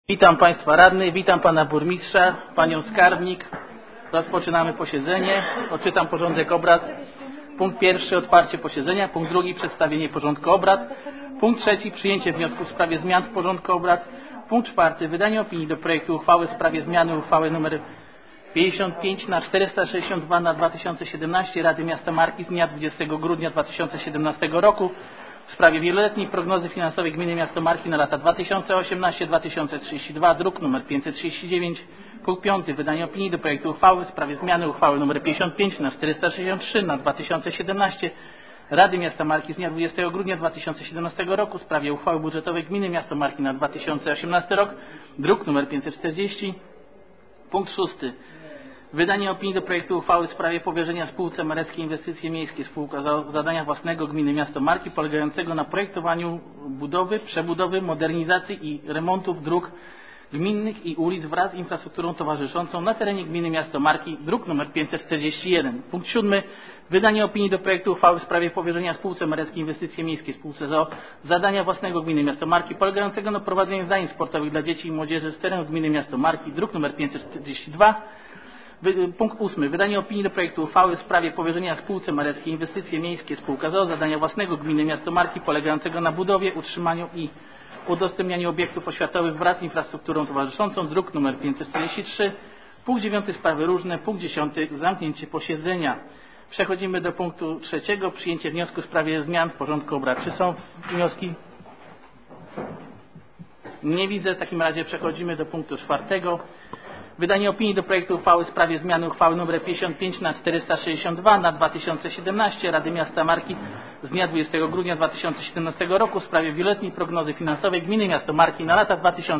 Witam Państwa radnych, witam Pana Burmistrza, Panią Skarbnik. Rozpoczynamy posiedzenie. Odczytam porządek obrad. Punkt pierwszy, otwarcie posiedzenia. Punkt drugi, przedstawienie porządku obrad. Punkt trzeci, przyjęcie wniosku w sprawie zmian w porządku obrad. Punkt czwarty, wydanie opinii do projektu uchwały w sprawie zmiany uchwały nr 55/462/2017 Rady Miasta Marki z dnia 20 grudnia 2017 roku w sprawie wieloletniej prognozy finansowej Gminy Miasto Marki na lata 2018-2032, druk nr 539. Punkt 5. Wydanie opinii do projektu uchwały w sprawie zmiany uchwały nr 55/463/2017 Rady Miasta Marki z dnia 20 grudnia 2017 roku w sprawie uchwały budżetowej Gminy Miasto Marki na 2018 rok, druk nr 540. Punkt 6. Wydanie opinii do projektu uchwały w sprawie powierzenia spółce Mareckie Inwestycje Miejskie spółka zadania własnego Gminy Miasto Marki polegającego na projektowaniu budowy, przebudowy, modernizacji i remontów dróg gminnych i ulic wraz z infrastrukturą towarzyszącą na terenie Gminy Miasto Marki, druk nr 541. Punkt 7. Wydanie opinii do projektu uchwały w sprawie powierzenia spółce Mareckie Inwestycje Miejskie spółce zadania własnego Gminy Miasto Marki polegającego na prowadzeniu zajęć sportowych dla dzieci i młodzieży z terenu Gminy Miasto Marki, druk nr 542. Punkt 8. Wydanie opinii do projektu uchwały w sprawie powierzenia spółce Mareckie Inwestycje Miejskie spółka zadania własnego Gminy Miasto Marki polegającego na budowie, utrzymaniu i udostępnianiu obiektów oświatowych wraz z infrastrukturą towarzyszącą, druk nr 543. Punkt 9. Sprawy różne. Punkt 10. Zamknięcie posiedzenia. Przechodzimy do punktu trzeciego. Przyjęcie wniosku w sprawie zmian w porządku obrad. Czy są wnioski? Nie widzę. W takim razie przechodzimy do punktu czwartego. Wydanie opinii do projektu uchwały w sprawie zmiany uchwały nr 55/462/2017 Rady Miasta Marki z dnia 20 grudnia 2017 roku w sprawie wieloletniej prognozy finansowej Gminy Miasto Marki na lata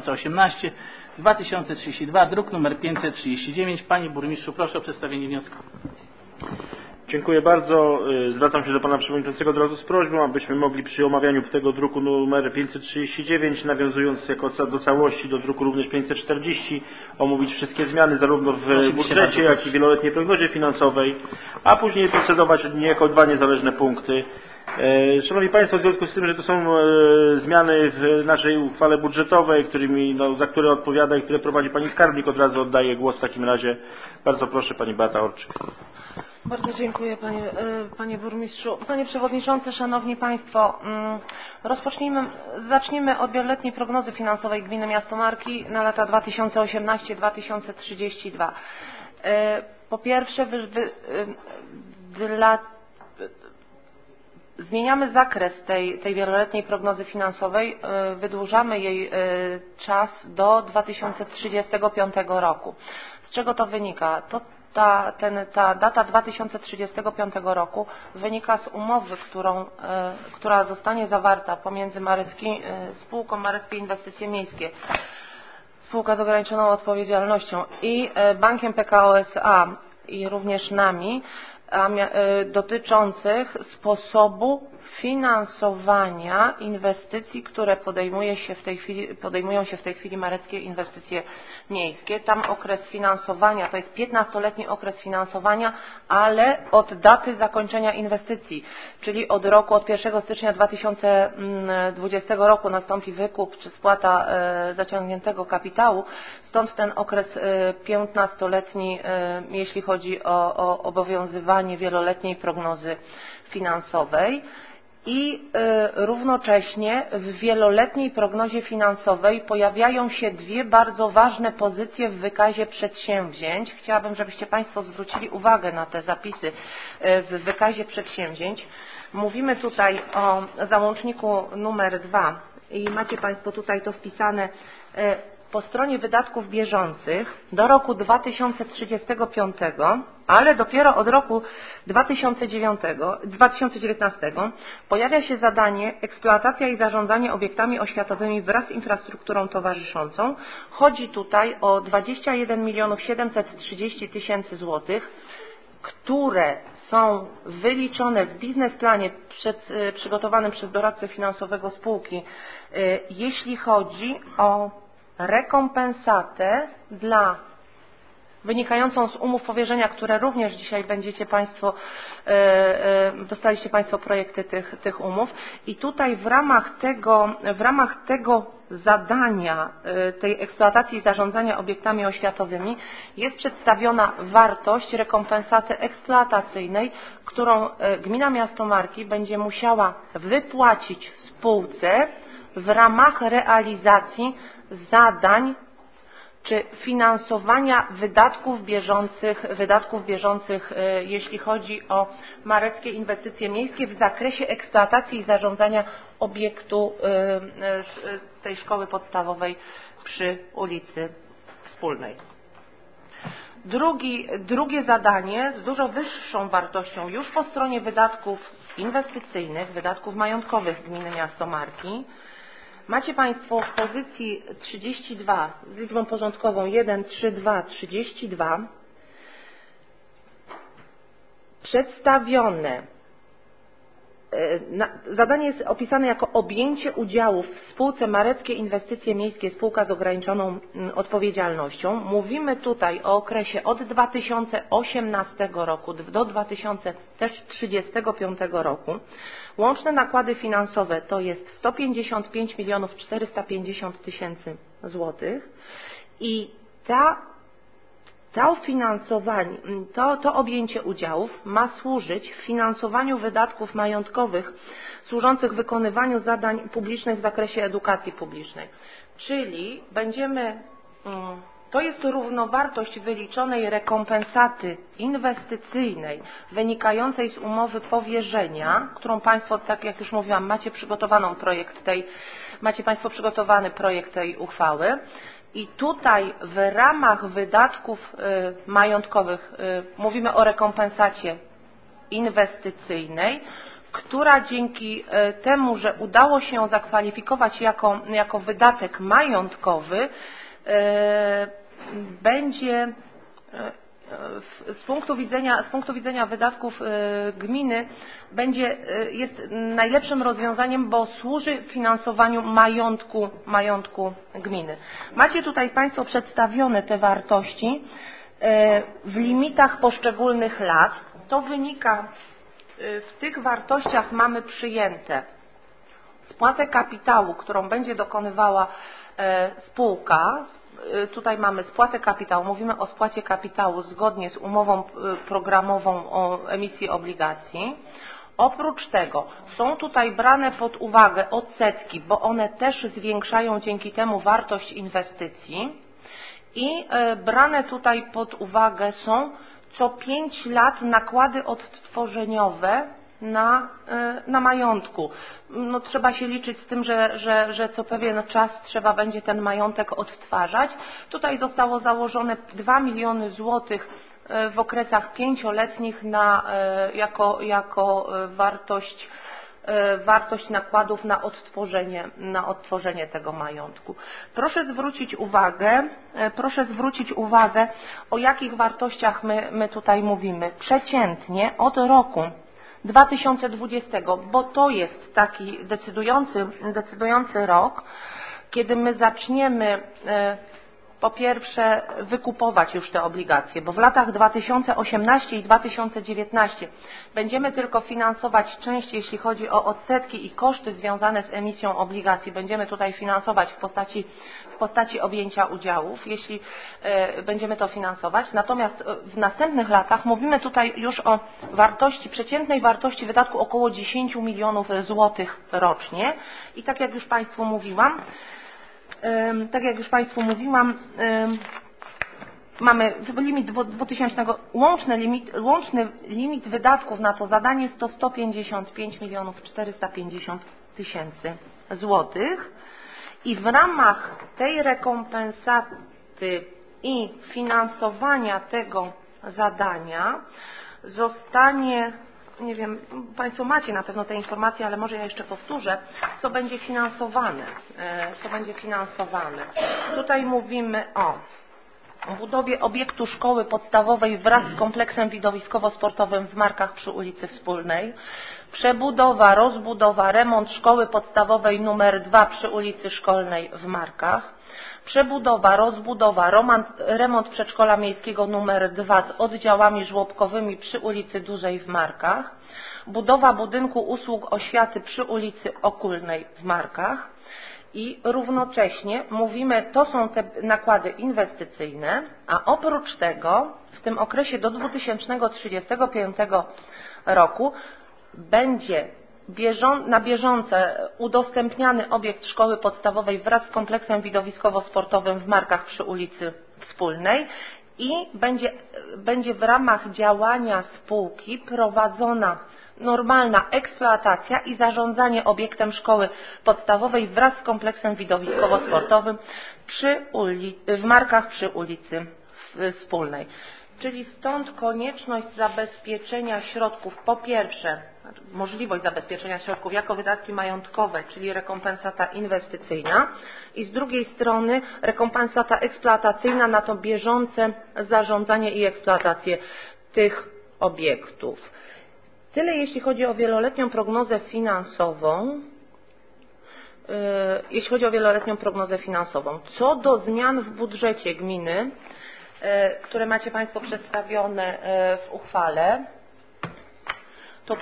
2018-2032, druk nr 539. Panie Burmistrzu, proszę o przedstawienie wniosku. Dziękuję bardzo. Zwracam się do Pana Przewodniczącego od razu z prośbą, abyśmy mogli przy omawianiu tego druku numer 539, nawiązując do całości do druku również 540, omówić wszystkie zmiany zarówno w budżecie, jak i wieloletniej prognozie finansowej, a później procedować niejako dwa niezależne punkty. Szanowni Państwo, w związku z tym, że to są zmiany w naszej uchwale budżetowej, za które odpowiada i które prowadzi Pani Skarbnik, od razu oddaję głos w takim razie. Bardzo proszę, Pani Beata Orczyk. Bardzo dziękuję Panie Burmistrzu. Panie Przewodniczący, Szanowni Państwo, zacznijmy od wieloletniej prognozy finansowej Gminy Miasto Marki na lata 2018-2032. Po pierwsze, zmieniamy zakres tej wieloletniej prognozy finansowej, wydłużamy jej czas do 2035 roku. Z czego to wynika? Ta data 2035 roku wynika z umowy, która zostanie zawarta pomiędzy spółką Mareckie Inwestycje Miejskie, spółka z ograniczoną odpowiedzialnością i Bankiem PKO SA i również nami, dotyczących sposobu finansowania inwestycji, które podejmują się w tej chwili Mareckie Inwestycje Miejskie. Tam okres finansowania to jest 15-letni okres finansowania, ale od daty zakończenia inwestycji, czyli od 1 stycznia 2020 roku nastąpi wykup czy spłata zaciągniętego kapitału, stąd ten okres 15-letni, jeśli chodzi o obowiązywanie wieloletniej prognozy finansowej. I równocześnie w wieloletniej prognozie finansowej pojawiają się dwie bardzo ważne pozycje w wykazie przedsięwzięć. Chciałabym, żebyście Państwo zwrócili uwagę na te zapisy w wykazie przedsięwzięć. Mówimy tutaj o załączniku numer 2 i macie Państwo tutaj to wpisane po stronie wydatków bieżących do roku 2035, ale dopiero od roku 2019 pojawia się zadanie eksploatacja i zarządzanie obiektami oświatowymi wraz z infrastrukturą towarzyszącą. Chodzi tutaj o 21 730 000 złotych, które są wyliczone w biznesplanie przygotowanym przez doradcę finansowego spółki, jeśli chodzi o rekompensatę dla wynikającą z umów powierzenia, które również dzisiaj będziecie Państwo, dostaliście Państwo projekty tych umów. I tutaj w ramach tego zadania tej eksploatacji i zarządzania obiektami oświatowymi jest przedstawiona wartość rekompensaty eksploatacyjnej, którą Gmina Miasto Marki będzie musiała wypłacić spółce w ramach realizacji zadań czy finansowania wydatków bieżących, jeśli chodzi o mareckie inwestycje miejskie w zakresie eksploatacji i zarządzania obiektu tej szkoły podstawowej przy ulicy Wspólnej. Drugie zadanie z dużo wyższą wartością już po stronie wydatków inwestycyjnych, wydatków majątkowych Gminy Miasto Marki. Macie Państwo w pozycji 32 z liczbą porządkową 1, 3, 2, 32 przedstawione. Zadanie jest opisane jako objęcie udziałów w spółce Mareckie Inwestycje Miejskie spółka z ograniczoną odpowiedzialnością. Mówimy tutaj o okresie od 2018 roku do 2035 roku. Łączne nakłady finansowe to jest 155 450 tysięcy złotych i to finansowanie, to objęcie udziałów ma służyć finansowaniu wydatków majątkowych służących wykonywaniu zadań publicznych w zakresie edukacji publicznej. Czyli to jest równowartość wyliczonej rekompensaty inwestycyjnej wynikającej z umowy powierzenia, którą Państwo, tak jak już mówiłam, macie Państwo przygotowany projekt tej uchwały. I tutaj w ramach wydatków majątkowych mówimy o rekompensacie inwestycyjnej, która dzięki temu, że udało się ją zakwalifikować jako wydatek majątkowy, będzie z punktu widzenia wydatków gminy jest najlepszym rozwiązaniem, bo służy finansowaniu majątku gminy. Macie tutaj Państwo przedstawione te wartości w limitach poszczególnych lat. To wynika, w tych wartościach mamy przyjęte spłatę kapitału, którą będzie dokonywała spółka. Tutaj mamy spłatę kapitału, mówimy o spłacie kapitału zgodnie z umową programową o emisji obligacji. Oprócz tego są tutaj brane pod uwagę odsetki, bo one też zwiększają dzięki temu wartość inwestycji i brane tutaj pod uwagę są co 5 lat nakłady odtworzeniowe na majątku. No, trzeba się liczyć z tym, że co pewien czas trzeba będzie ten majątek odtwarzać. Tutaj zostało założone 2 miliony złotych w okresach 5-letnich jako wartość nakładów na odtworzenie tego majątku. Proszę zwrócić uwagę, o jakich wartościach my tutaj mówimy. Przeciętnie od roku 2020, bo to jest taki decydujący rok, kiedy my zaczniemy po pierwsze wykupować już te obligacje, bo w latach 2018 i 2019 będziemy tylko finansować część, jeśli chodzi o odsetki i koszty związane z emisją obligacji, będziemy tutaj finansować w postaci objęcia udziałów, jeśli będziemy to finansować. Natomiast w następnych latach mówimy tutaj już o przeciętnej wartości wydatku około 10 milionów złotych rocznie i tak jak już Państwu mówiłam, mamy limit 2000, łączny limit wydatków na to zadanie jest to 155 450 tysięcy złotych i w ramach tej rekompensaty i finansowania tego zadania zostanie, nie wiem, Państwo macie na pewno te informacje, ale może ja jeszcze powtórzę, co będzie finansowane. Tutaj mówimy o budowie obiektu szkoły podstawowej wraz z kompleksem widowiskowo-sportowym w Markach przy ulicy Wspólnej, przebudowa, rozbudowa, remont szkoły podstawowej nr 2 przy ulicy Szkolnej w Markach, Przebudowa, rozbudowa, remont przedszkola miejskiego nr 2 z oddziałami żłobkowymi przy ulicy Dużej w Markach. Budowa budynku usług oświaty przy ulicy Okulnej w Markach. I równocześnie mówimy, to są te nakłady inwestycyjne, a oprócz tego w tym okresie do 2035 roku będzie na bieżące udostępniany obiekt szkoły podstawowej wraz z kompleksem widowiskowo-sportowym w Markach przy ulicy Wspólnej i będzie w ramach działania spółki prowadzona normalna eksploatacja i zarządzanie obiektem szkoły podstawowej wraz z kompleksem widowiskowo-sportowym w Markach przy ulicy Wspólnej. Czyli stąd konieczność zabezpieczenia środków, po pierwsze możliwość zabezpieczenia środków jako wydatki majątkowe, czyli rekompensata inwestycyjna i z drugiej strony rekompensata eksploatacyjna na to bieżące zarządzanie i eksploatację tych obiektów. Tyle jeśli chodzi o wieloletnią prognozę finansową. Co do zmian w budżecie gminy, które macie Państwo przedstawione w uchwale, to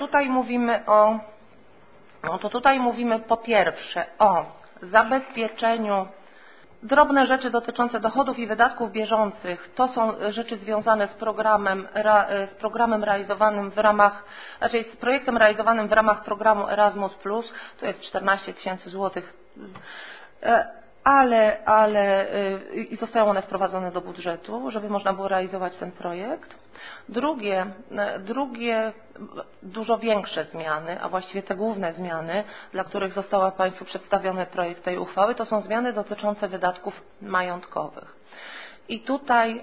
tutaj mówimy po pierwsze o zabezpieczeniu. Drobne rzeczy dotyczące dochodów i wydatków bieżących to są rzeczy związane z programem realizowanym w ramach, z projektem realizowanym w ramach programu Erasmus+, to jest 14 000 złotych, ale zostały one wprowadzone do budżetu, żeby można było realizować ten projekt. Drugie, dużo większe zmiany, a właściwie te główne zmiany, dla których został Państwu przedstawiony projekt tej uchwały, to są zmiany dotyczące wydatków majątkowych. I tutaj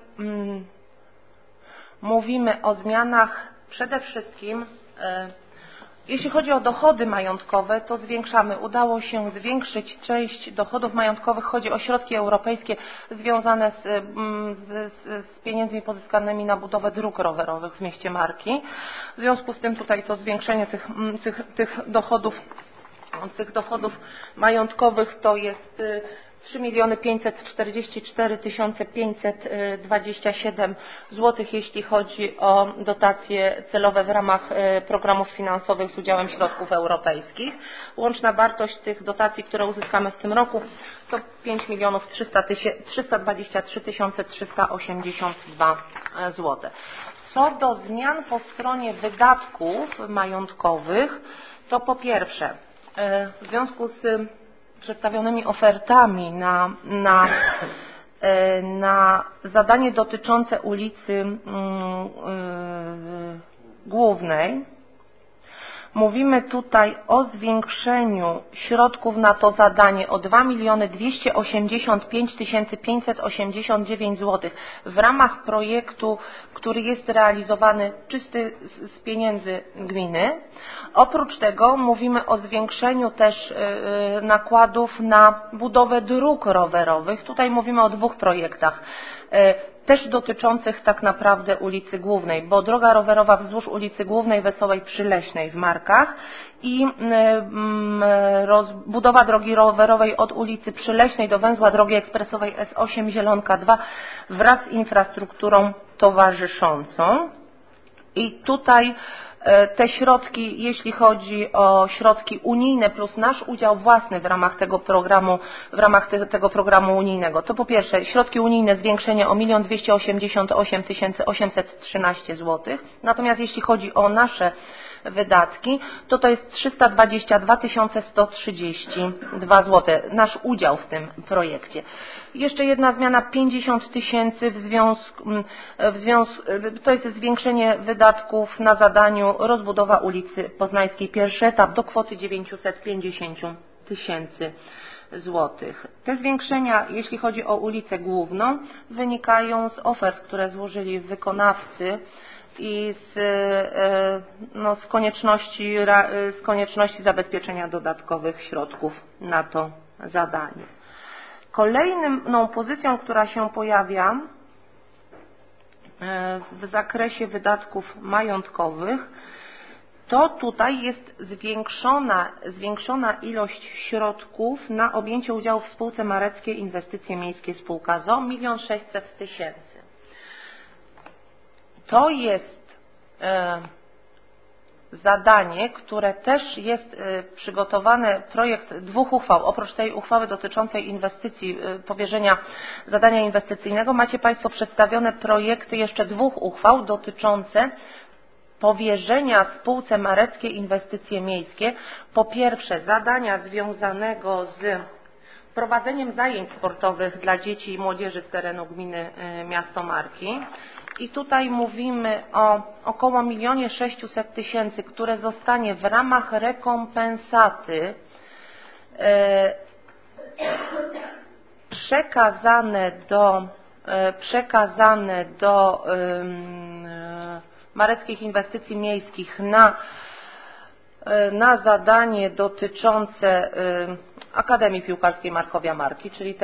mówimy o zmianach przede wszystkim, jeśli chodzi o dochody majątkowe, to zwiększamy. Udało się zwiększyć część dochodów majątkowych. Chodzi o środki europejskie związane z pieniędzmi pozyskanymi na budowę dróg rowerowych w mieście Marki. W związku z tym tutaj to zwiększenie tych dochodów majątkowych to jest 3 544 527 zł, jeśli chodzi o dotacje celowe w ramach programów finansowych z udziałem środków europejskich. Łączna wartość tych dotacji, które uzyskamy w tym roku, to 5 323 382 zł. Co do zmian po stronie wydatków majątkowych, to po pierwsze, w związku z przedstawionymi ofertami na zadanie dotyczące ulicy Głównej, mówimy tutaj o zwiększeniu środków na to zadanie o 2 285 589 zł w ramach projektu, który jest realizowany czysty z pieniędzy gminy. Oprócz tego mówimy o zwiększeniu też nakładów na budowę dróg rowerowych. Tutaj mówimy o dwóch projektach, też dotyczących tak naprawdę ulicy Głównej, bo droga rowerowa wzdłuż ulicy Głównej Wesołej Przyleśnej w Markach i budowa drogi rowerowej od ulicy Przyleśnej do węzła drogi ekspresowej S8 Zielonka 2 wraz z infrastrukturą towarzyszącą. I tutaj te środki, jeśli chodzi o środki unijne plus nasz udział własny w ramach tego programu unijnego, to po pierwsze środki unijne zwiększenie o 1 288 813 zł. Natomiast jeśli chodzi o nasze wydatki, to jest 322 132 zł, nasz udział w tym projekcie. Jeszcze jedna zmiana, 50 000 to jest zwiększenie wydatków na zadaniu rozbudowa ulicy Poznańskiej, pierwszy etap do kwoty 950 000 złotych. Te zwiększenia, jeśli chodzi o ulicę Główną, wynikają z ofert, które złożyli wykonawcy i z konieczności zabezpieczenia dodatkowych środków na to zadanie. Kolejną pozycją, która się pojawia w zakresie wydatków majątkowych, to tutaj jest zwiększona ilość środków na objęcie udziału w spółce Mareckie Inwestycje Miejskie spółka z.o.o. 1 600 000. To jest zadanie, które też jest przygotowany projekt 2 uchwał. Oprócz tej uchwały dotyczącej inwestycji, powierzenia zadania inwestycyjnego, macie Państwo przedstawione projekty jeszcze 2 uchwał dotyczące powierzenia spółce Mareckie Inwestycje Miejskie po pierwsze zadania związanego z prowadzeniem zajęć sportowych dla dzieci i młodzieży z terenu gminy Miasto Marki. I tutaj mówimy o około 1 600 000, które zostanie w ramach rekompensaty przekazane do Mareckich Inwestycji Miejskich na zadanie dotyczące Akademii Piłkarskiej Markowia Marki, czyli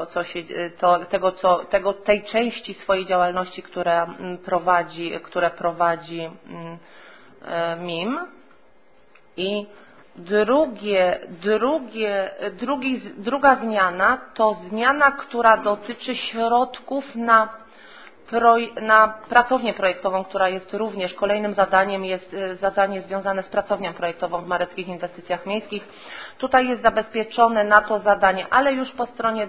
tej części swojej działalności, które prowadzi MIM. I druga zmiana to zmiana, która dotyczy środków na pracownię projektową, która jest również kolejnym zadaniem, jest zadanie związane z pracownią projektową w Mareckich Inwestycjach Miejskich. Tutaj jest zabezpieczone na to zadanie, ale już po stronie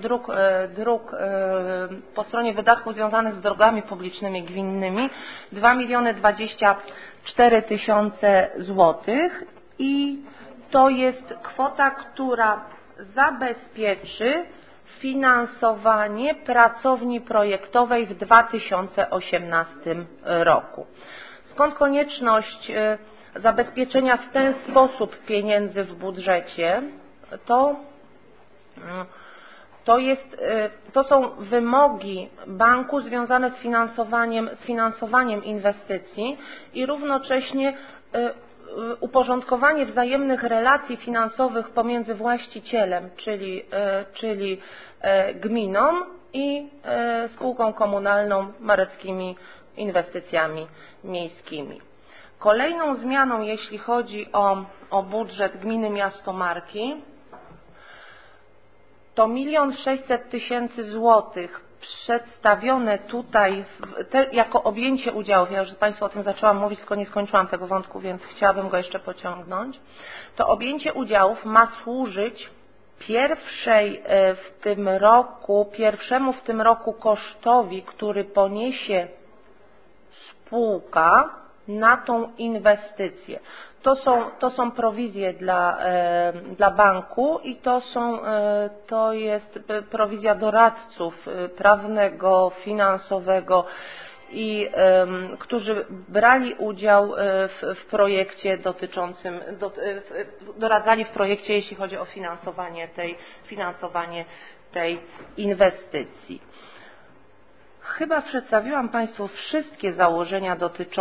po stronie wydatków związanych z drogami publicznymi gminnymi 2 024 000 złotych i to jest kwota, która zabezpieczy finansowanie pracowni projektowej w 2018 roku. Skąd konieczność zabezpieczenia w ten sposób pieniędzy w budżecie? To są wymogi banku związane z finansowaniem inwestycji i równocześnie uporządkowanie wzajemnych relacji finansowych pomiędzy właścicielem, czyli gminą i spółką komunalną Mareckimi Inwestycjami Miejskimi. Kolejną zmianą, jeśli chodzi o budżet gminy Miasto Marki, to 1 600 000 złotych przedstawione tutaj jako objęcie udziałów. Ja już Państwu o tym zaczęłam mówić, tylko nie skończyłam tego wątku, więc chciałabym go jeszcze pociągnąć. To objęcie udziałów ma służyć pierwszemu w tym roku kosztowi, który poniesie spółka na tą inwestycję. To są prowizje dla banku i to jest prowizja doradców prawnego, finansowego i którzy brali udział w projekcie doradzali w projekcie, jeśli chodzi o finansowanie tej inwestycji. Chyba przedstawiłam Państwu wszystkie założenia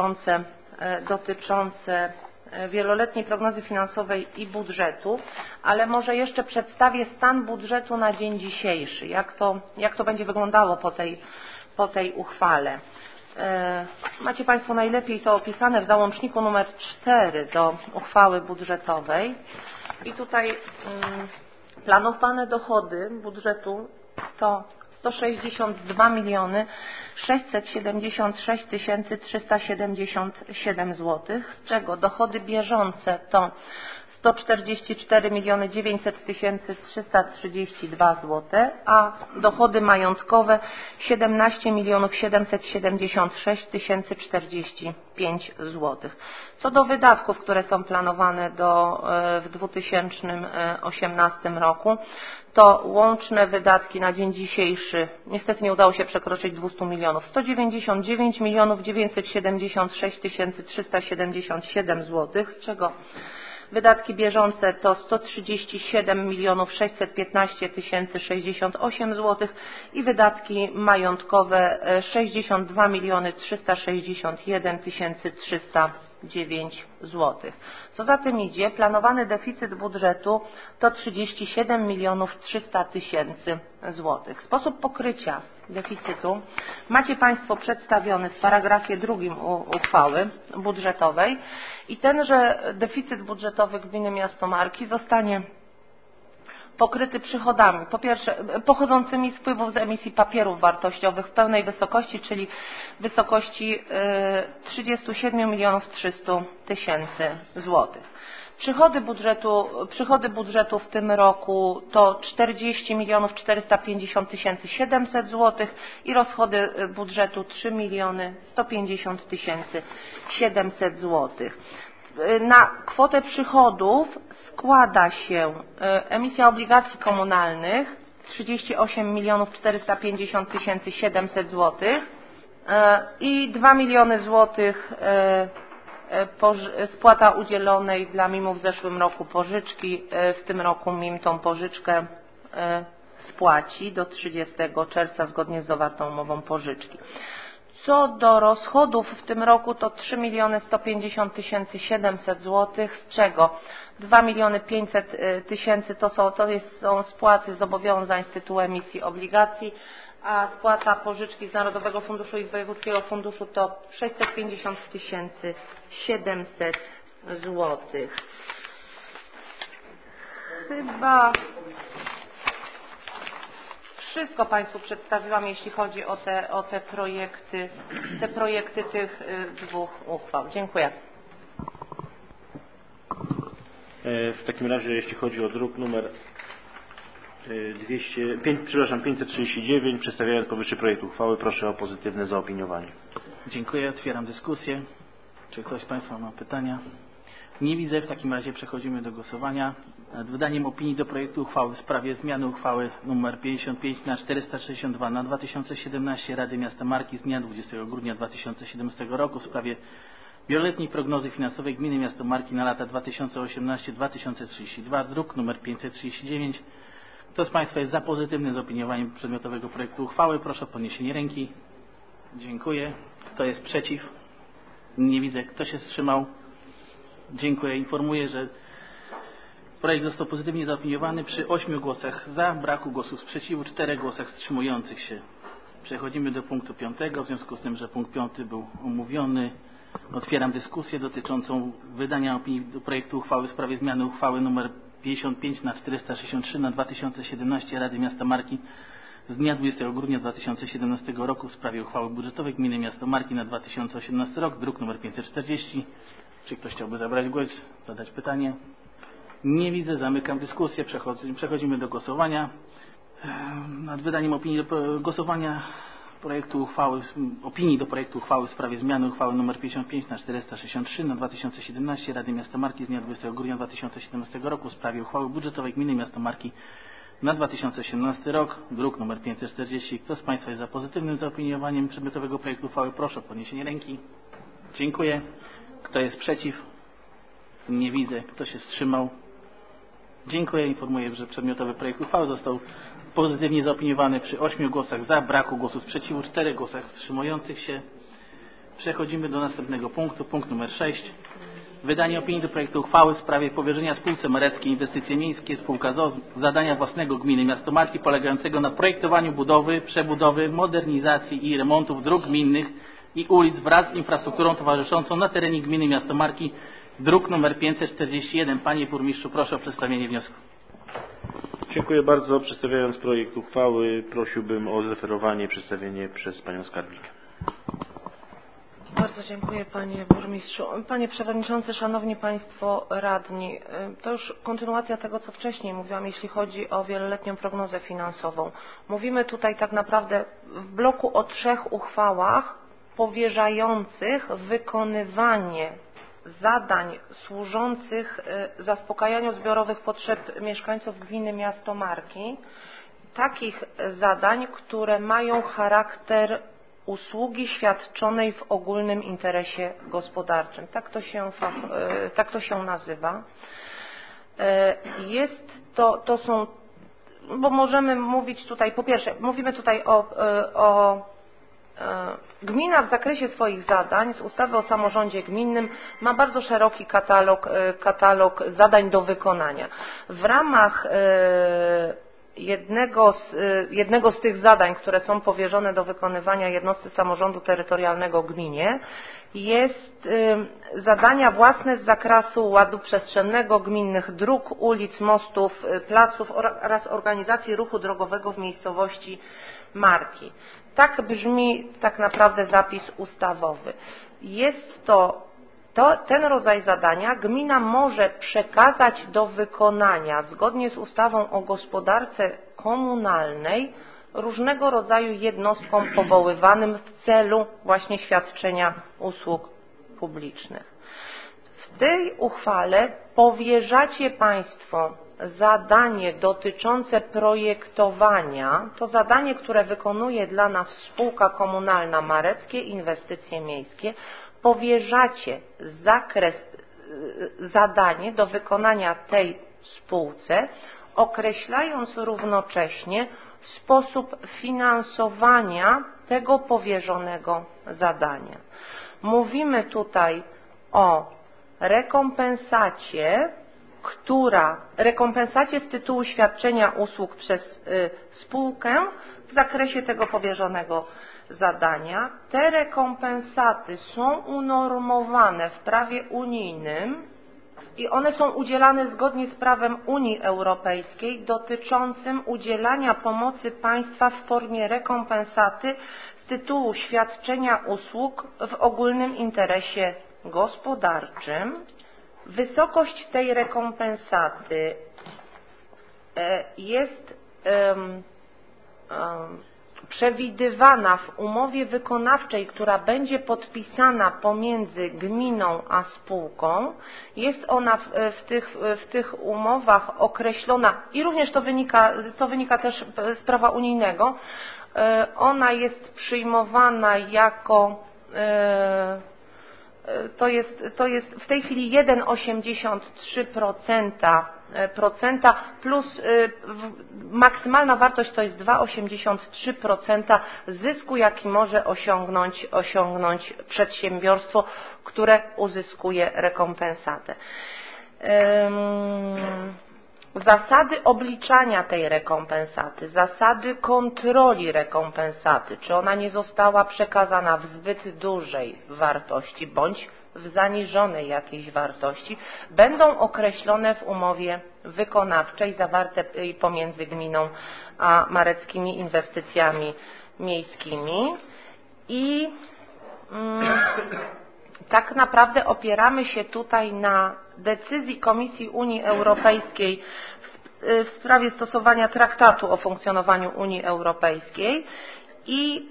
dotyczące wieloletniej prognozy finansowej i budżetu, ale może jeszcze przedstawię stan budżetu na dzień dzisiejszy, jak to będzie wyglądało po tej uchwale. Macie Państwo najlepiej to opisane w załączniku numer 4 do uchwały budżetowej i tutaj planowane dochody budżetu to 162 676 377 zł, z czego dochody bieżące to 144 900 332 zł, a dochody majątkowe 17 776 045 zł. Co do wydatków, które są planowane w 2018 roku, to łączne wydatki na dzień dzisiejszy niestety nie udało się przekroczyć 200 milionów. 199 976 377 zł, z czego wydatki bieżące to 137 615 068 zł i wydatki majątkowe 62 361 300 zł. Co za tym idzie, planowany deficyt budżetu to 37 300 000 zł. Sposób pokrycia deficytu macie Państwo przedstawiony w paragrafie 2 uchwały budżetowej i tenże deficyt budżetowy gminy Miasto Marki zostanie pokryty przychodami, po pierwsze pochodzącymi z wpływów z emisji papierów wartościowych w pełnej wysokości, czyli w wysokości 37 300 000 zł. Przychody budżetu w tym roku to 40 450 700 zł i rozchody budżetu 3 150 700 zł. Na kwotę przychodów składa się emisja obligacji komunalnych 38 450 700 zł i 2 miliony złotych spłata udzielonej dla MIM-u w zeszłym roku pożyczki. W tym roku MIM tą pożyczkę spłaci do 30 czerwca zgodnie z zawartą umową pożyczki. Co do rozchodów w tym roku to 3 150 700 zł, z czego 2 500 000 to są spłaty zobowiązań z tytułu emisji obligacji, a spłata pożyczki z Narodowego Funduszu i z Wojewódzkiego Funduszu to 650 700 zł. Chyba wszystko Państwu przedstawiłam, jeśli chodzi o te projekty tych dwóch uchwał. Dziękuję. W takim razie, jeśli chodzi o druk numer 539, przedstawiając powyższy projekt uchwały, proszę o pozytywne zaopiniowanie. Dziękuję. Otwieram dyskusję. Czy ktoś z Państwa ma pytania? Nie widzę. W takim razie przechodzimy do głosowania nad wydaniem opinii do projektu uchwały w sprawie zmiany uchwały nr 55/462 na 2017 Rady Miasta Marki z dnia 20 grudnia 2017 roku w sprawie wieloletniej prognozy finansowej gminy Miasto Marki na lata 2018-2032, druk nr 539. Kto z Państwa jest za pozytywnym zaopiniowaniem przedmiotowego projektu uchwały? Proszę o podniesienie ręki. Dziękuję. Kto jest przeciw? Nie widzę. Kto się wstrzymał? Dziękuję. Informuję, że projekt został pozytywnie zaopiniowany przy 8 głosach za, braku głosów sprzeciwu, 4 głosach wstrzymujących się. Przechodzimy do punktu 5. W związku z tym, że punkt 5 był omówiony, otwieram dyskusję dotyczącą wydania opinii do projektu uchwały w sprawie zmiany uchwały nr 55/463 na 2017 Rady Miasta Marki z dnia 20 grudnia 2017 roku w sprawie uchwały budżetowej gminy Miasto Marki na 2018 rok, druk nr 540. Czy ktoś chciałby zabrać głos, zadać pytanie? Nie widzę. Zamykam dyskusję. Przechodzimy do głosowania. Nad wydaniem opinii do głosowania opinii do projektu uchwały w sprawie zmiany uchwały nr 55/463 na 2017 Rady Miasta Marki z dnia 20 grudnia 2017 roku w sprawie uchwały budżetowej gminy Miasto Marki na 2018 rok, druk nr 540. Kto z Państwa jest za pozytywnym zaopiniowaniem przedmiotowego projektu uchwały? Proszę o podniesienie ręki. Dziękuję. Kto jest przeciw? Nie widzę. Kto się wstrzymał? Dziękuję. Informuję, że przedmiotowy projekt uchwały został pozytywnie zaopiniowany przy 8 głosach za, braku głosu sprzeciwu, 4 głosach wstrzymujących się. Przechodzimy do następnego punktu. Punkt numer 6. Wydanie opinii do projektu uchwały w sprawie powierzenia spółce mareckiej Inwestycje Miejskie spółka ZOZ zadania własnego gminy Miasto Marki polegającego na projektowaniu budowy, przebudowy, modernizacji i remontów dróg gminnych i ulic wraz z infrastrukturą towarzyszącą na terenie gminy Miasto Marki, druk nr 541. Panie burmistrzu, proszę o przedstawienie wniosku. Dziękuję bardzo. Przedstawiając projekt uchwały, prosiłbym o zreferowanie, przedstawienie przez Panią Skarbnik. Bardzo dziękuję Panie Burmistrzu. Panie Przewodniczący, Szanowni Państwo Radni, to już kontynuacja tego, co wcześniej mówiłam, jeśli chodzi o wieloletnią prognozę finansową. Mówimy tutaj tak naprawdę w bloku o 3 uchwałach powierzających wykonywanie zadań służących zaspokajaniu zbiorowych potrzeb mieszkańców gminy Miasto Marki, takich zadań, które mają charakter usługi świadczonej w ogólnym interesie gospodarczym. Tak to się nazywa. To są, bo możemy mówić tutaj, po pierwsze, mówimy tutaj o Gmina w zakresie swoich zadań z ustawy o samorządzie gminnym ma bardzo szeroki katalog zadań do wykonania. W ramach jednego z tych zadań, które są powierzone do wykonywania jednostce samorządu terytorialnego gminie, jest zadania własne z zakresu ładu przestrzennego, gminnych dróg, ulic, mostów, placów oraz organizacji ruchu drogowego w miejscowości marki. Tak brzmi tak naprawdę zapis ustawowy. Jest ten rodzaj zadania gmina może przekazać do wykonania zgodnie z ustawą o gospodarce komunalnej różnego rodzaju jednostkom powoływanym w celu właśnie świadczenia usług publicznych. W tej uchwale powierzacie Państwo zadanie dotyczące projektowania, to zadanie, które wykonuje dla nas spółka komunalna Mareckie Inwestycje Miejskie, powierzacie zadanie do wykonania tej spółce, określając równocześnie sposób finansowania tego powierzonego zadania. Mówimy tutaj o rekompensacie z tytułu świadczenia usług przez spółkę w zakresie tego powierzonego zadania. Te rekompensaty są unormowane w prawie unijnym i one są udzielane zgodnie z prawem Unii Europejskiej dotyczącym udzielania pomocy państwa w formie rekompensaty z tytułu świadczenia usług w ogólnym interesie gospodarczym. Wysokość tej rekompensaty jest przewidywana w umowie wykonawczej, która będzie podpisana pomiędzy gminą a spółką. Jest ona w tych umowach określona i również to wynika też z prawa unijnego. Ona jest przyjmowana jako to jest w tej chwili 1,83% plus maksymalna wartość to jest 2,83% zysku, jaki może osiągnąć przedsiębiorstwo, które uzyskuje rekompensatę. Zasady obliczania tej rekompensaty, zasady kontroli rekompensaty, czy ona nie została przekazana w zbyt dużej wartości bądź w zaniżonej jakiejś wartości, będą określone w umowie wykonawczej zawartej pomiędzy gminą a Mareckimi Inwestycjami Miejskimi i tak naprawdę opieramy się tutaj na decyzji Komisji Unii Europejskiej w sprawie stosowania Traktatu o funkcjonowaniu Unii Europejskiej i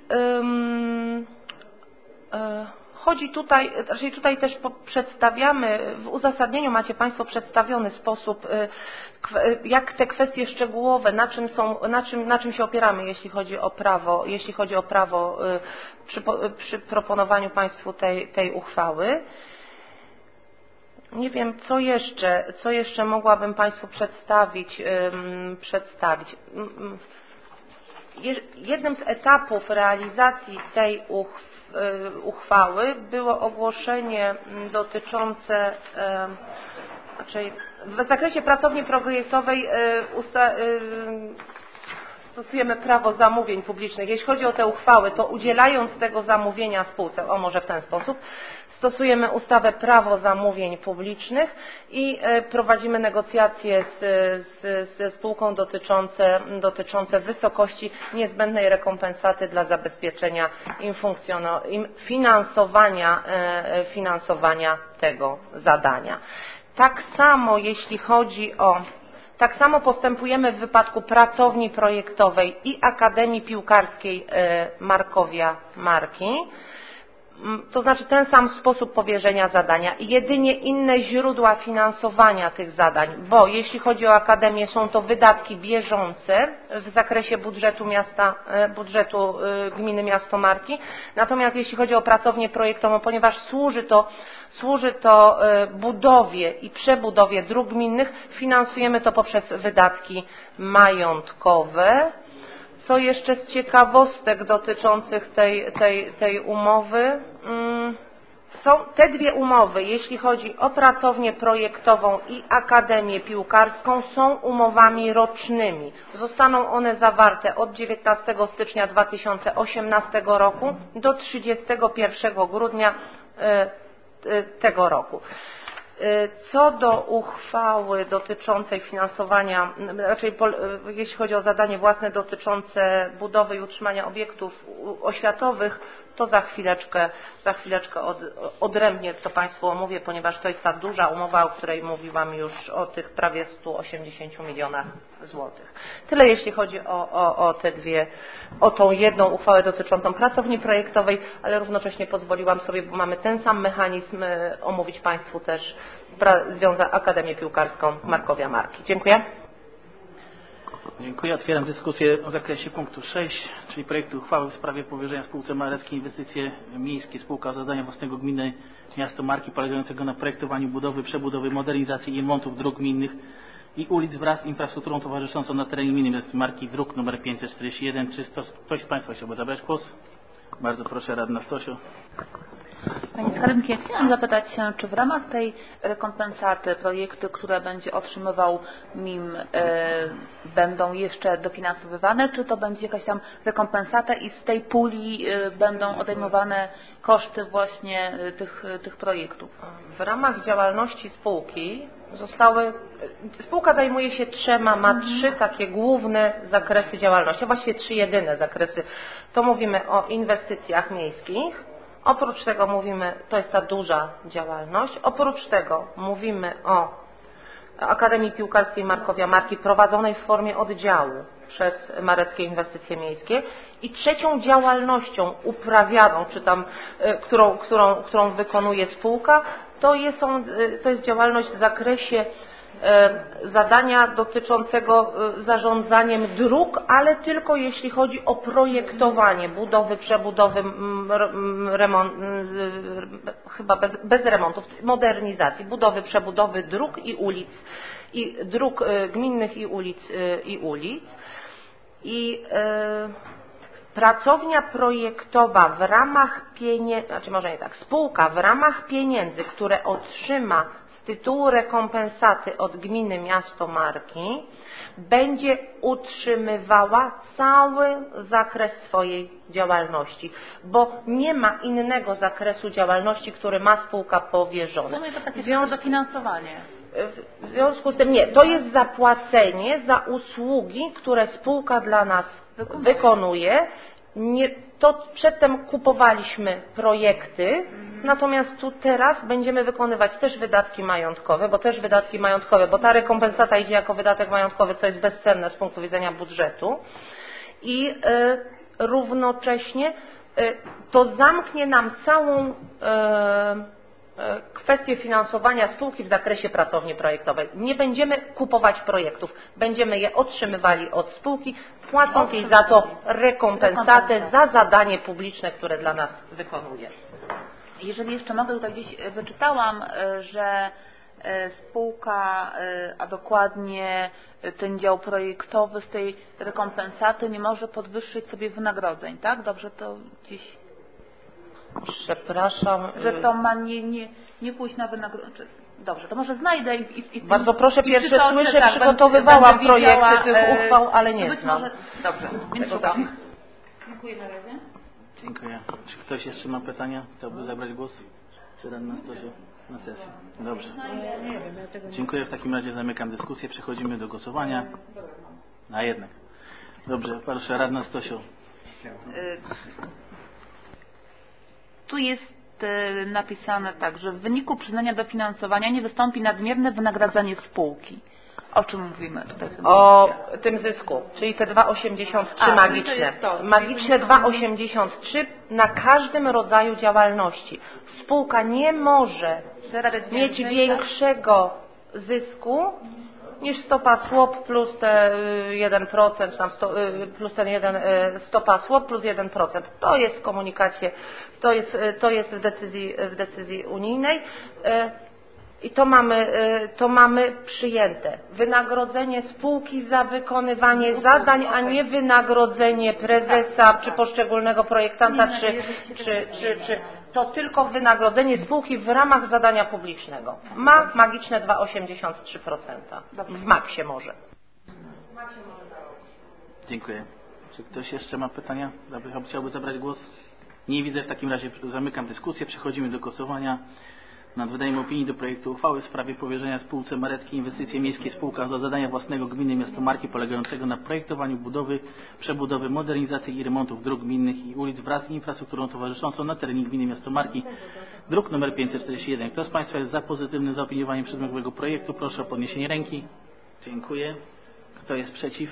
chodzi tutaj też przedstawiamy, w uzasadnieniu macie Państwo przedstawiony sposób, jak te kwestie szczegółowe, na czym się opieramy, jeśli chodzi o prawo przy proponowaniu Państwu tej uchwały. Nie wiem, co jeszcze mogłabym Państwu przedstawić. Jednym z etapów realizacji tej uchwały było ogłoszenie dotyczące, w zakresie pracowni projektowej stosujemy prawo zamówień publicznych. Jeśli chodzi o te uchwały, to udzielając tego zamówienia spółce, może w ten sposób, stosujemy ustawę Prawo zamówień publicznych i prowadzimy negocjacje ze spółką dotyczące wysokości niezbędnej rekompensaty dla zabezpieczenia finansowania tego zadania. Tak samo postępujemy w wypadku pracowni projektowej i Akademii Piłkarskiej Markowia Marki. To znaczy ten sam sposób powierzenia zadania i jedynie inne źródła finansowania tych zadań, bo jeśli chodzi o Akademię, są to wydatki bieżące w zakresie budżetu gminy Miasto Marki, natomiast jeśli chodzi o pracownię projektową, ponieważ służy to budowie i przebudowie dróg gminnych, finansujemy to poprzez wydatki majątkowe. Co jeszcze z ciekawostek dotyczących tej umowy? Są te dwie umowy, jeśli chodzi o pracownię projektową i Akademię Piłkarską, są umowami rocznymi. Zostaną one zawarte od 19 stycznia 2018 roku do 31 grudnia tego roku. Co do uchwały dotyczącej finansowania, raczej jeśli chodzi o zadanie własne dotyczące budowy i utrzymania obiektów oświatowych, to za chwileczkę odrębnie to Państwu omówię, ponieważ to jest ta duża umowa, o której mówiłam już, o tych prawie 180 milionach złotych. Tyle jeśli chodzi o te dwie, o tą jedną uchwałę dotyczącą pracowni projektowej, ale równocześnie pozwoliłam sobie, bo mamy ten sam mechanizm, omówić Państwu też Akademię Piłkarską Markowia Marki. Dziękuję. Dziękuję. Otwieram dyskusję o zakresie punktu 6, czyli projektu uchwały w sprawie powierzenia spółce Mareckie Inwestycje Miejskie, spółka o zadania własnego gminy Miasto Marki, polegającego na projektowaniu budowy, przebudowy, modernizacji i remontów dróg gminnych i ulic wraz z infrastrukturą towarzyszącą na terenie gminy Miasto Marki, druk nr 541. Czy ktoś z Państwa chciałby zabrać głos? Bardzo proszę, radna Stosiu. Panie Skarbniku, chciałam zapytać się, czy w ramach tej rekompensaty projekty, które będzie otrzymywał MIM, będą jeszcze dofinansowywane, czy to będzie jakaś tam rekompensata i z tej puli będą odejmowane koszty właśnie tych projektów? W ramach działalności spółki spółka zajmuje się ma trzy takie główne zakresy działalności, a właściwie trzy jedyne zakresy. To mówimy o inwestycjach miejskich. Oprócz tego mówimy, to jest ta duża działalność, oprócz tego mówimy o Akademii Piłkarskiej Markowia Marki prowadzonej w formie oddziału przez Mareckie Inwestycje Miejskie i trzecią działalnością uprawianą, czy tam, którą wykonuje spółka, to jest działalność w zakresie zadania dotyczącego zarządzaniem dróg, ale tylko jeśli chodzi o projektowanie budowy, przebudowy, chyba bez remontów, modernizacji, budowy, przebudowy dróg i ulic, i dróg gminnych i ulic. Pracownia projektowa w ramach spółka w ramach pieniędzy, które otrzyma z tytułu rekompensaty od gminy Miasto Marki, będzie utrzymywała cały zakres swojej działalności, bo nie ma innego zakresu działalności, który ma spółka powierzony. W sumie to takie dofinansowanie. W związku z tym nie, to jest zapłacenie za usługi, które spółka dla nas wykonuje. To przedtem kupowaliśmy projekty, natomiast tu teraz będziemy wykonywać też wydatki majątkowe, bo ta rekompensata idzie jako wydatek majątkowy, co jest bezcenne z punktu widzenia budżetu i równocześnie to zamknie nam całą kwestię finansowania spółki w zakresie pracowni projektowej. Nie będziemy kupować projektów, będziemy je otrzymywali od spółki, płacąc jej za to rekompensatę za zadanie publiczne, które dla nas wykonuje. Jeżeli jeszcze mogę, tutaj gdzieś wyczytałam, że spółka, a dokładnie ten dział projektowy z tej rekompensaty nie może podwyższyć sobie wynagrodzeń, tak? Dobrze to gdzieś... Przepraszam. Że to ma nie pójść na wynagrodzenie. Dobrze, to może znajdę i bardzo proszę, pierwsze słyszę, przygotowywałam projekty tych uchwał, ale nie znam. Dobrze, więc szukam. Dziękuję na razie. Dziękuję. Czy ktoś jeszcze ma pytania? Chciałby zabrać głos? Czy radna Stosiu na sesji? Dobrze. Dziękuję. W takim razie zamykam dyskusję. Przechodzimy do głosowania. A jednak. Dobrze, proszę, radna Stosiu. Tu jest napisane tak, że w wyniku przyznania dofinansowania nie wystąpi nadmierne wynagradzanie spółki. O czym mówimy tutaj? O tym zysku, czyli te 2,83 magiczne. Magiczne 2,83 na każdym rodzaju działalności. Spółka nie może mieć większego zysku niż stopa swap plus te 1%, tam plus ten stopa swap plus 1%. To jest w komunikacie, to jest w decyzji unijnej. I to mamy przyjęte. Wynagrodzenie spółki za wykonywanie zadań, a nie wynagrodzenie prezesa czy poszczególnego projektanta, czy to tylko wynagrodzenie spółki w ramach zadania publicznego. Ma magiczne 2,83%. W maksie może. Dziękuję. Czy ktoś jeszcze ma pytania? Chciałby zabrać głos? Nie widzę. W takim razie zamykam dyskusję. Przechodzimy do głosowania nad wydaniem opinii do projektu uchwały w sprawie powierzenia spółce Mareckie Inwestycje Miejskie spółka za zadania własnego gminy miasto Marki polegającego na projektowaniu budowy, przebudowy, modernizacji i remontów dróg gminnych i ulic wraz z infrastrukturą towarzyszącą na terenie gminy miasto Marki, druk nr 541. Kto z Państwa jest za pozytywnym zaopiniowaniem przedmiotowego projektu? Proszę o podniesienie ręki. Dziękuję. Kto jest przeciw?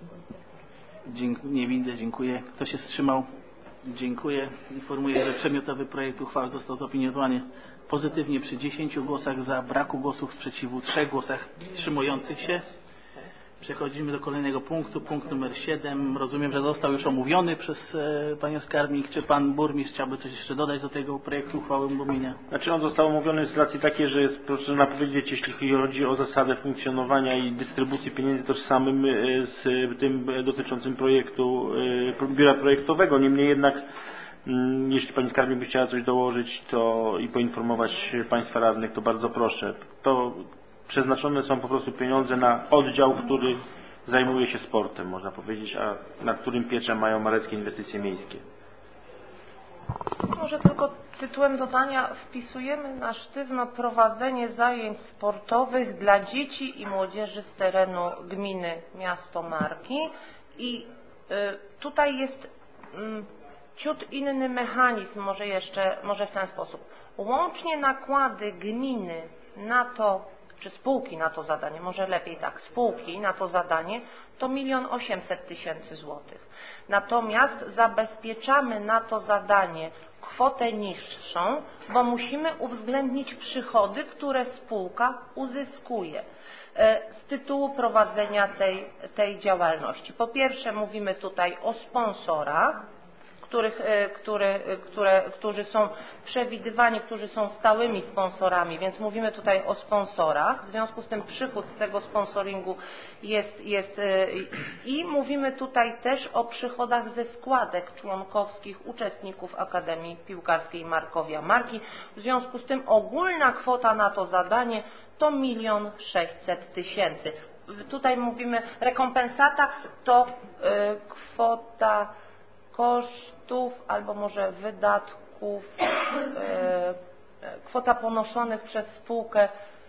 Nie widzę. Dziękuję. Kto się wstrzymał? Dziękuję. Informuję, że przedmiotowy projekt uchwały został zaopiniowany pozytywnie przy 10 głosach za, braku głosów sprzeciwu, 3 głosach wstrzymujących się. Przechodzimy do kolejnego punktu, punkt numer 7. Rozumiem, że został już omówiony przez Panią Skarbnik. Czy Pan Burmistrz chciałby coś jeszcze dodać do tego projektu uchwały umowienia? Znaczy on został omówiony z racji takiej, że jest, proszę powiedzieć, jeśli chodzi o zasadę funkcjonowania i dystrybucji pieniędzy tożsamym z tym dotyczącym projektu biura projektowego. Niemniej jednak jeśli Pani Skarbnik by chciała coś dołożyć to i poinformować Państwa radnych, to bardzo proszę. To przeznaczone są po prostu pieniądze na oddział, który zajmuje się sportem, można powiedzieć, a nad którym pieczę mają Mareckie Inwestycje Miejskie. Może tylko tytułem dodania wpisujemy na sztywno prowadzenie zajęć sportowych dla dzieci i młodzieży z terenu gminy miasto Marki i tutaj jest ciut inny mechanizm, może w ten sposób. Łącznie nakłady gminy na to, czy spółki na to zadanie, może lepiej tak, spółki na to zadanie to 1 800 000 złotych. Natomiast zabezpieczamy na to zadanie kwotę niższą, bo musimy uwzględnić przychody, które spółka uzyskuje z tytułu prowadzenia tej działalności. Po pierwsze mówimy tutaj o sponsorach, którzy są przewidywani, którzy są stałymi sponsorami, więc mówimy tutaj o sponsorach, w związku z tym przychód z tego sponsoringu jest i mówimy tutaj też o przychodach ze składek członkowskich uczestników Akademii Piłkarskiej Markowia Marki, w związku z tym ogólna kwota na to zadanie to 1 600 000. Tutaj mówimy rekompensata to kwota kosztów albo może wydatków, kwota ponoszonych przez spółkę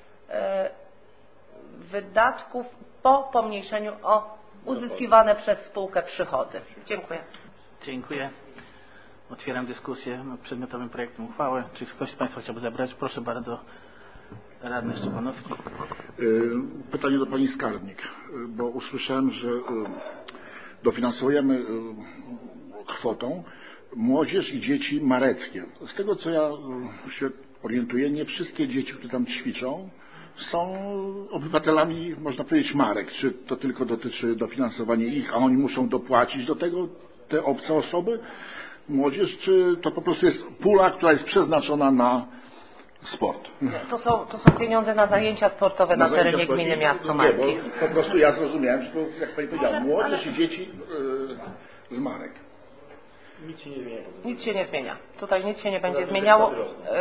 wydatków po pomniejszeniu o uzyskiwane przez spółkę przychody. Dziękuję. Dziękuję. Otwieram dyskusję nad przedmiotowym projektem uchwały. Czy ktoś z Państwa chciałby zabrać? Proszę bardzo. Radny Szczepanowski. Pytanie do Pani Skarbnik, bo usłyszałem, że dofinansujemy kwotą młodzież i dzieci mareckie. Z tego, co ja się orientuję, nie wszystkie dzieci, które tam ćwiczą, są obywatelami, można powiedzieć, marek. Czy to tylko dotyczy dofinansowania ich, a oni muszą dopłacić do tego te obce osoby, młodzież, czy to po prostu jest pula, która jest przeznaczona na sport? To są pieniądze na zajęcia sportowe na terenie gminy miasto Marki. Nie, bo po prostu ja zrozumiałem, że to, jak Pani powiedziała, młodzież i dzieci z marek. Nic się nie zmienia. Tutaj nic się nie będzie zmieniało.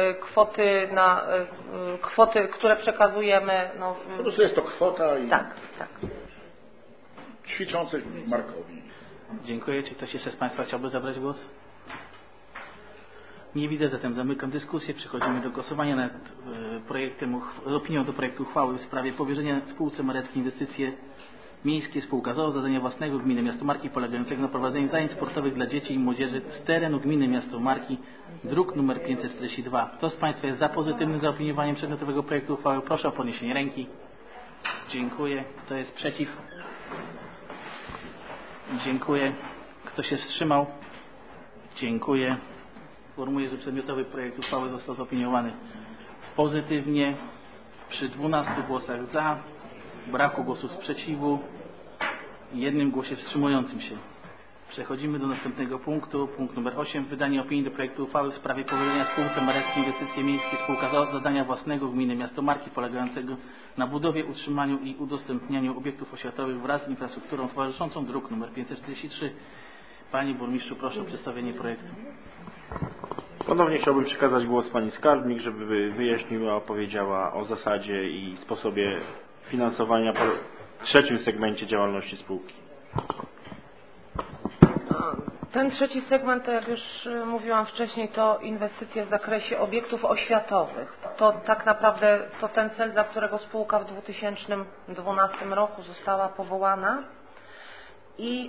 Kwoty, które przekazujemy. No, po prostu jest to kwota i tak. Ćwiczących Markowi. Dziękuję. Czy ktoś jeszcze z Państwa chciałby zabrać głos? Nie widzę, zatem zamykam dyskusję. Przechodzimy do głosowania nad opinią do projektu uchwały w sprawie powierzenia spółce Mareckie Inwestycje Miejskie spółka z zadania własnego gminy miasto Marki polegającego na prowadzeniu zajęć sportowych dla dzieci i młodzieży z terenu gminy miasto Marki, druk nr 542. Kto z Państwa jest za pozytywnym zaopiniowaniem przedmiotowego projektu uchwały? Proszę o podniesienie ręki. Dziękuję. Kto jest przeciw? Dziękuję. Kto się wstrzymał? Dziękuję. Informuję, że przedmiotowy projekt uchwały został zaopiniowany pozytywnie przy 12 głosach za, braku głosu sprzeciwu i 1 głosie wstrzymującym się. Przechodzimy do następnego punktu. Punkt numer 8. Wydanie opinii do projektu uchwały w sprawie powierzenia spółce Mareckie Inwestycje Miejskie Spółka z zadania własnego gminy Miasto Marki polegającego na budowie, utrzymaniu i udostępnianiu obiektów oświatowych wraz z infrastrukturą towarzyszącą, druk numer 543. Panie Burmistrzu, proszę o przedstawienie projektu. Ponownie chciałbym przekazać głos Pani Skarbnik, żeby wyjaśniła, opowiedziała o zasadzie i sposobie finansowania w trzecim segmencie działalności spółki. Ten trzeci segment, tak jak już mówiłam wcześniej, to inwestycje w zakresie obiektów oświatowych. To tak naprawdę to ten cel, dla którego spółka w 2012 roku została powołana. I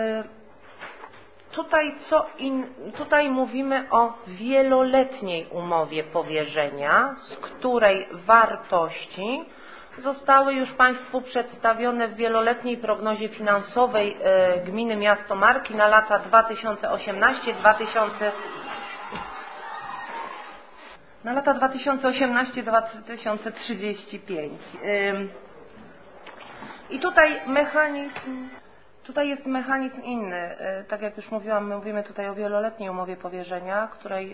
tutaj mówimy o wieloletniej umowie powierzenia, z której wartości zostały już Państwu przedstawione w wieloletniej prognozie finansowej gminy Miasto Marki na lata 2018-2035. I tutaj jest mechanizm inny. Tak jak już mówiłam, my mówimy tutaj o wieloletniej umowie powierzenia,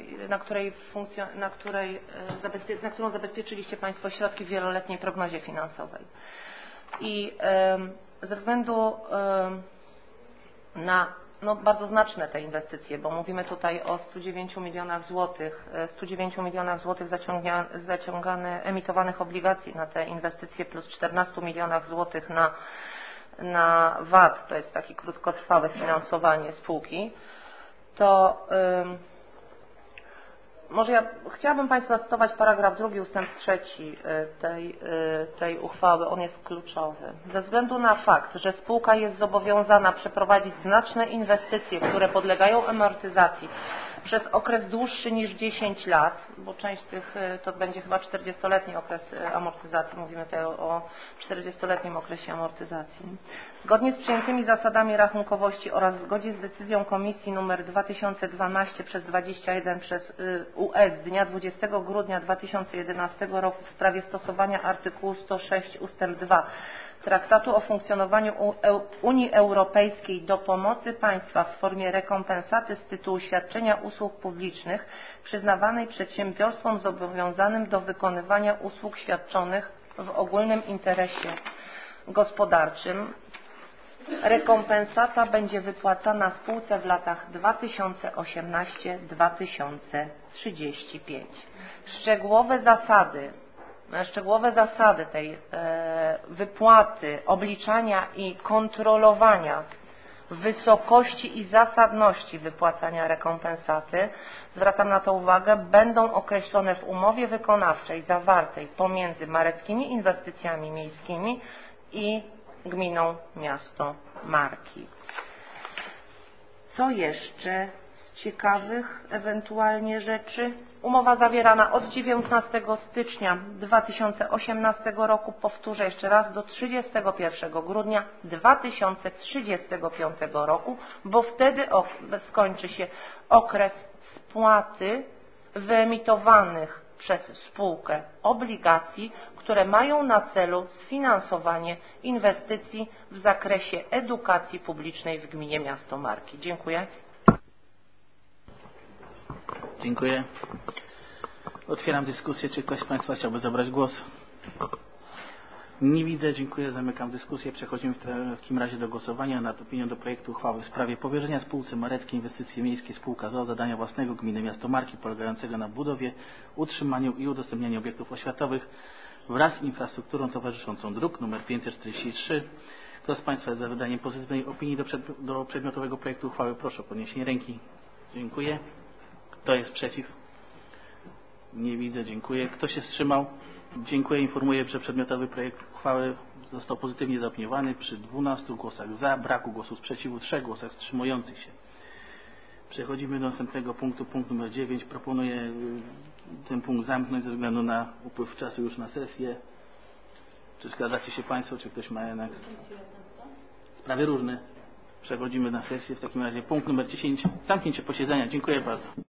na którą zabezpieczyliście Państwo środki w wieloletniej prognozie finansowej. I ze względu na bardzo znaczne te inwestycje, bo mówimy tutaj o 109 milionach złotych emitowanych obligacji na te inwestycje plus 14 milionach złotych na VAT, to jest takie krótkotrwałe finansowanie spółki, to może ja chciałabym Państwu zacytować paragraf 2 ustęp 3 tej uchwały, on jest kluczowy. Ze względu na fakt, że spółka jest zobowiązana przeprowadzić znaczne inwestycje, które podlegają amortyzacji przez okres dłuższy niż 10 lat, bo część tych to będzie chyba 40-letni okres amortyzacji, mówimy tutaj o 40-letnim okresie amortyzacji. Zgodnie z przyjętymi zasadami rachunkowości oraz w zgodzie z decyzją Komisji nr 2012/21 przez UE z dnia 20 grudnia 2011 roku w sprawie stosowania artykułu 106 ustęp 2 Traktatu o funkcjonowaniu Unii Europejskiej do pomocy państwa w formie rekompensaty z tytułu świadczenia usług publicznych przyznawanej przedsiębiorstwom zobowiązanym do wykonywania usług świadczonych w ogólnym interesie gospodarczym. Rekompensata będzie wypłacana spółce w latach 2018-2035. Szczegółowe zasady tej wypłaty, obliczania i kontrolowania wysokości i zasadności wypłacania rekompensaty, zwracam na to uwagę, będą określone w umowie wykonawczej zawartej pomiędzy Mareckimi Inwestycjami Miejskimi i gminą Miasto Marki. Co jeszcze z ciekawych ewentualnie rzeczy? Umowa zawierana od 19 stycznia 2018 roku, powtórzę jeszcze raz, do 31 grudnia 2035 roku, bo wtedy skończy się okres spłaty wyemitowanych przez spółkę obligacji, które mają na celu sfinansowanie inwestycji w zakresie edukacji publicznej w gminie Miasto Marki. Dziękuję. Dziękuję. Otwieram dyskusję. Czy ktoś z Państwa chciałby zabrać głos? Nie widzę. Dziękuję. Zamykam dyskusję. Przechodzimy w takim razie do głosowania nad opinią do projektu uchwały w sprawie powierzenia spółce Mareckie Inwestycje Miejskie Spółka z zadania własnego gminy Miasto Marki polegającego na budowie, utrzymaniu i udostępnianiu obiektów oświatowych wraz z infrastrukturą towarzyszącą, druk nr 543. Kto z Państwa jest za wydaniem pozytywnej opinii do przedmiotowego projektu uchwały? Proszę o podniesienie ręki. Dziękuję. Kto jest przeciw? Nie widzę. Dziękuję. Kto się wstrzymał? Dziękuję. Informuję, że przedmiotowy projekt uchwały został pozytywnie zaopiniowany przy 12 głosach za, braku głosu sprzeciwu, 3 głosach wstrzymujących się. Przechodzimy do następnego punktu, punkt numer 9. Proponuję ten punkt zamknąć ze względu na upływ czasu już na sesję. Czy zgadzacie się Państwo, czy ktoś ma jednak sprawy różne? Przechodzimy na sesję. W takim razie punkt numer 10. Zamknięcie posiedzenia. Dziękuję bardzo.